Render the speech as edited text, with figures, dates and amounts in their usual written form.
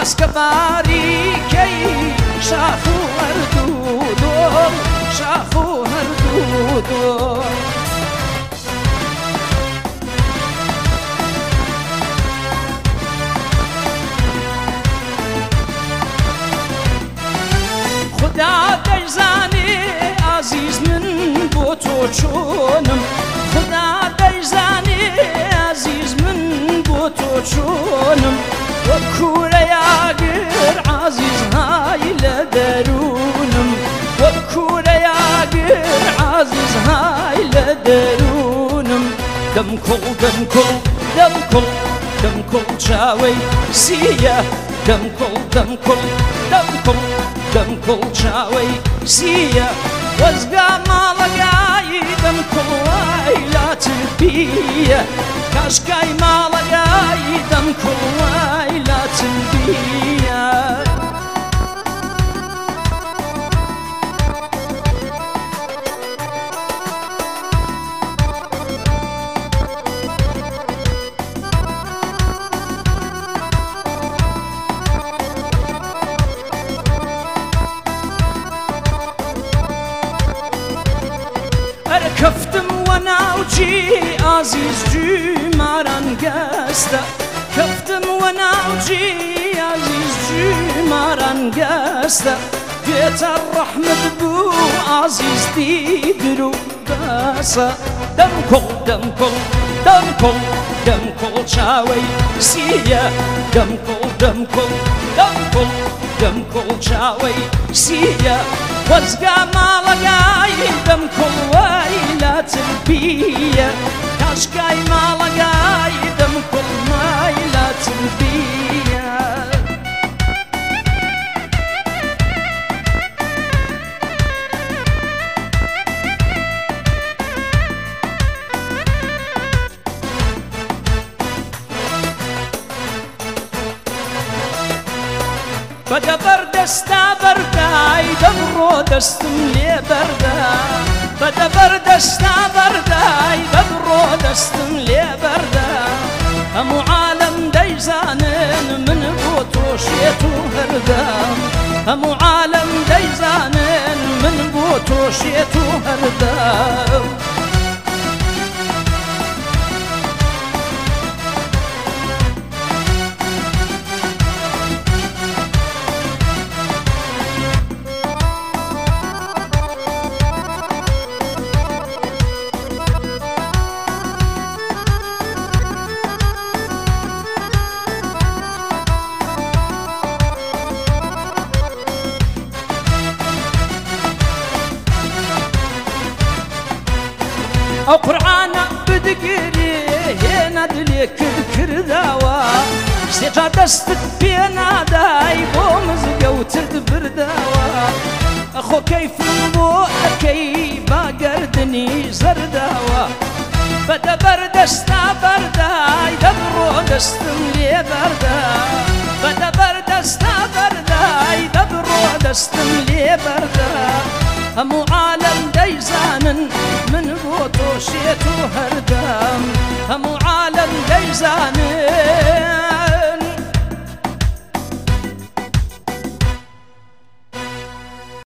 ئاسکەباری کەی شاخ و هەردوو دۆڵ شاخ و هەردوو دۆڵ خدا دەیزانێ ئازیز من بۆ تۆ چۆنم خدا دەیزانێ ئازیز من بۆ تۆ چۆنم وەک کوورە یاگر عازیز های لە دەروونم وەک کوورە یاگر عازیز های لە دەروونم دەمکوڵ دەمکوڵ دەمکوڵ دەمکوڵ چاوەی سیە دەمکوڵ دەمکوڵ دەمکوڵ دەمکوڵ چاوەی سیە وەزگا ماڵەگایی دەمکوڵ وای لاتر بیە کاشکای ماڵەگایی دەمکوڵ وای لاتر بیە کەفتم وە ناوچی ئازیز جوماران گەستە کەفتم وە ناوچی ئازیز جوماران گەستە گوێتە ڕەحمت بوو ئازیز دیدر و بەسە دەمکوڵ دەمکوڵ دەمکوڵ دەمکوڵ چاوەی سیە دەمکوڵ دەمکوڵ دەمکوڵ دەمکوڵ چاوەی سیە وەزگا ماڵەگایی دەمکوڵ وای لاتر بیە کاشکای ماڵەگایی دەمکوڵ وای لاتر بیە بەدەبەر دەستا بەردای دەمڕۆ دەستم لێ بەردا بەدەبەر دەستا بەردای دەمڕۆ دەستم لێ بەردا هەموو عالەم دەیزانن من بۆ تۆ شێت و هەردام هەموو عالەم دەیزانن من بۆ تۆ شێت و هەردام ئەو قورعانە بدگیری هێنە دلێ کرداوە سێجا دەستت پێ نادای بۆ مزگەوتت برداوە ئەخۆ کەیفم بۆ ئەکەی باگەردنی زەرداوە بەدەبەر دەستا بەردای دەمڕۆ دەستم لێ بەردا بەدەبەر دەستا بەردای دەمڕۆ دەستم لێ بەردا هەموو عالەم دەیزانن من بۆ تۆ شێت و هەردام هەموو عالەم دەیزانن